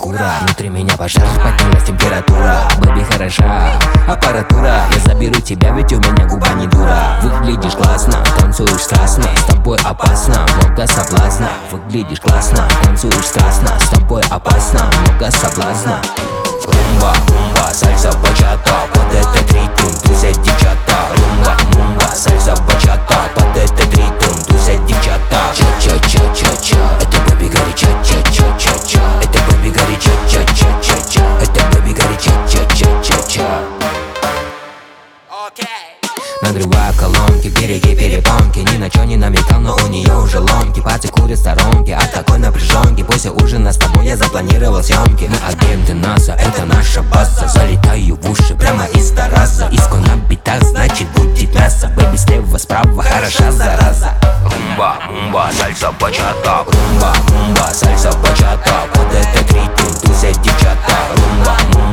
фура. Внутри меня пожар, поднялась температура. Бэби хороша, аппаратура. Я заберу тебя, ведь у меня губа не дура. Выглядишь классно, танцуешь страстно. С тобой опасно, много соблазна. Выглядишь классно, танцуешь страстно. С тобой опасно, много соблазна. Румба, мумба, сальса, бачата. Под этот ритм тусят девчата. Румба, мумба, сальса, бачата. Под этот ритм тусят девчата. Ча-ча-ча-ча-ча. Это бэби горяча, ча-ча-ча-ча. Это бэби горяча, ча-ча-ча-ча. Это бэби горяча, ча-ча-ча-ча. Надрываю колонки, береги перепонки. Ни на чё не намекал, но у нее уже ломки. Пати курят сторонки от такой напряженки. После ужина с тобой я запланировал съемки. Мы агенты НАСА, это наша база. Залетаю в уши прямо из Тараза. Иску на битах, значит будет мясо. Бэби слева, справа, хороша зараза. Румба, мумба, сальса, бачата. Румба, мумба, сальса, бачата. Под этот ритм тусят девчата. Румба, мумба.